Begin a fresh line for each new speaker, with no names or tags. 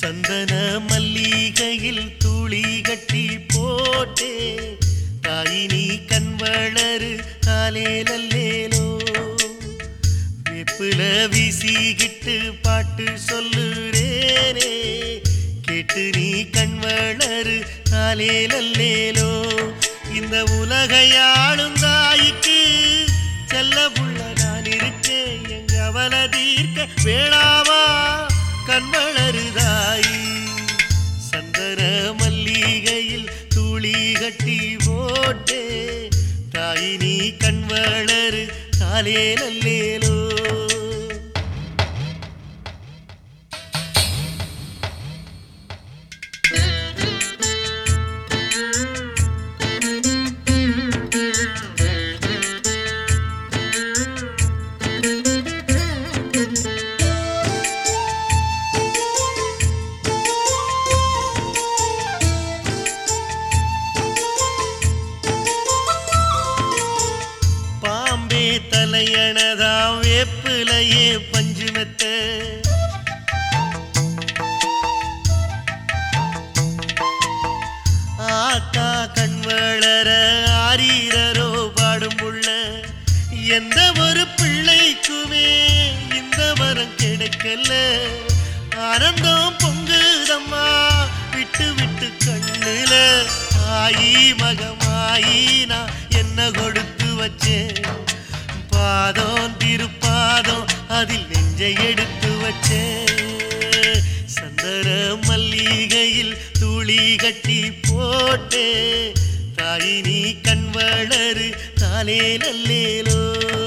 சந்தன மல்லிகையில் துளி கட்டி போட்டே தாயினி கண் வளரு காலேலல்லேலோ வெப்புல வீசிக்கிட்டு பாட்டு சொல்லுறேனே கேட்டு நீ கண் வளரு காலேலல்லேலோ இந்த உலகையாளும் தாய்க்கு செல்ல புள்ள நான் இருக்கேன் எங்க அவல தீர்க்க வேளாவா கண் வளருதாயி சந்தன மல்லிகையில் துளி கட்டி போட்டே தாயினி கண் வளரு காலேலல்லேலோ தலையணதா வேப்பிலையே பஞ்சுமெத்த ஆத்தா கண் வளர ஆரீரரோ பாடும் புள்ள எந்த ஒரு பிள்ளைக்குமே இந்த வரம் கிடைக்கல ஆனந்தம் பொங்குதம்மா விட்டு விட்டு கண்ணுல ஆயி மகமாயி நான் என்ன கொடுத்து வச்சேன் பாதம் திருப்பாதம் அதில் நெஞ்சை எடுத்து வச்சே சந்தன மல்லிகையில் துளி கட்டி போட்டே தாயினி கண் வளரு காலேலல்லேலோ